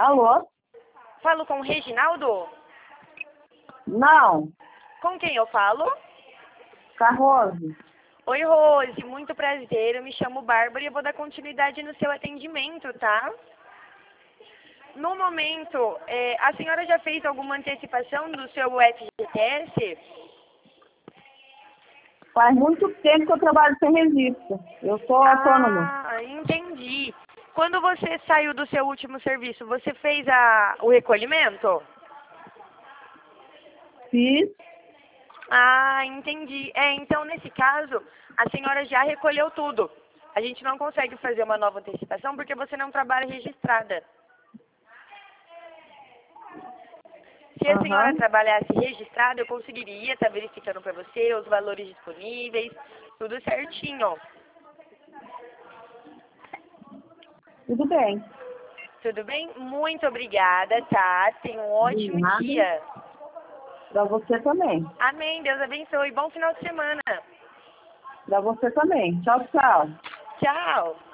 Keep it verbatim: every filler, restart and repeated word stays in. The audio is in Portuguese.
Alô? Falo com o Reginaldo? Não, Com quem eu falo? Carrose. Oi, Rose, muito prazer. Eu me chamo Bárbara e eu vou dar continuidade no seu atendimento, tá? No momento, é, a senhora já fez alguma antecipação do seu F G T S? Faz muito tempo que eu trabalho sem registro. Eu sou autônoma. Ah, entendi. Quando você saiu do seu último serviço, você fez a, o recolhimento? Fiz. Ah, entendi. É, então nesse caso, a senhora já recolheu tudo. A gente não consegue fazer uma nova antecipação porque você não trabalha registrada. Se a senhora Aham. trabalhasse registrada, eu conseguiria estar verificando para você os valores disponíveis, tudo certinho. Tudo bem. Tudo bem? Muito obrigada, tá? Tenha um De ótimo nada. dia. Pra você também. Amém. Deus abençoe. Bom final de semana. Pra você também. Tchau, tchau. Tchau.